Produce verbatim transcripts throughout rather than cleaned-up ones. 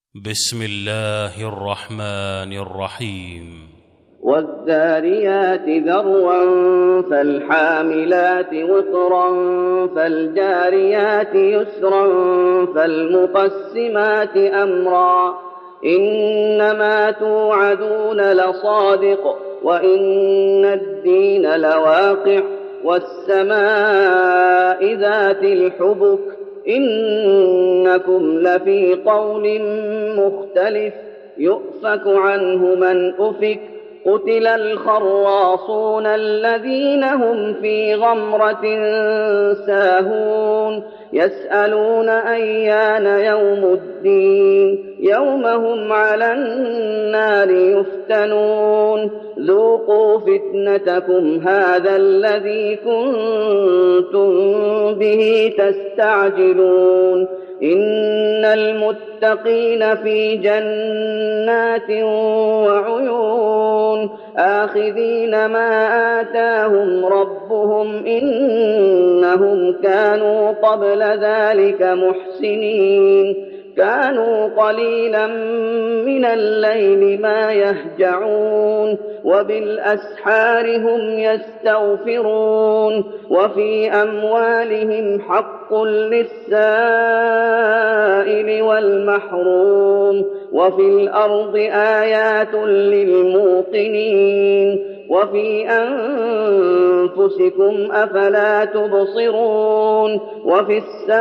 بسم الله الرحمن الرحيم. والذاريات ذروا فالحاملات وقرا فالجاريات يسرا فالمقسمات أمرا إنما توعدون لصادق وإن الدين لواقع والسماء ذات الحبك إنكم لفي قول مختلف يؤفك عنه من أفك قتل الخراصون الذين هم في غمرة ساهون يسألون أيان يوم الدين يوم هم على النار يفتنون ذوقوا فتنتكم هذا الذي كنتم به تستعجلون إن المتقين في جنات وعيون آخذين ما آتاهم ربهم إنهم كانوا قبل ذلك محسنين كانوا قليلا من الليل ما يهجعون وبالأسحار هم يستغفرون وفي أموالهم حق للسائل والمحروم وفي الأرض آيات للموقنين وفي أنفسكم أفلا تبصرون وفي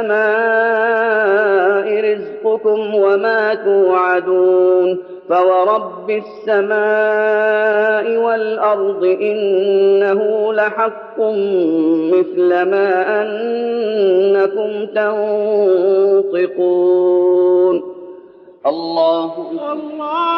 السماء رزقكم وما توعدون فورب السماء والأرض إنه لحق مثل ما أنكم تنطقون. الله الله